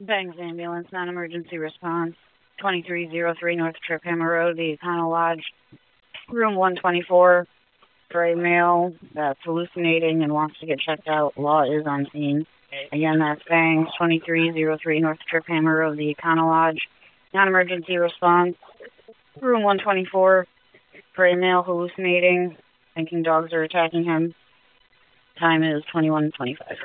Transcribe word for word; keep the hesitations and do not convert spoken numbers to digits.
Bangs ambulance, non-emergency response, twenty-three oh three North Trip Hammer Road, the Econo Lodge, room one twenty-four, for a male that's hallucinating and wants to get checked out. Law is on scene. Again, that's Bangs, twenty-three oh three North Trip Hammer Road, the Econo Lodge, non-emergency response, room one twenty-four, for a male hallucinating, thinking dogs are attacking him. Time is twenty-one twenty-five.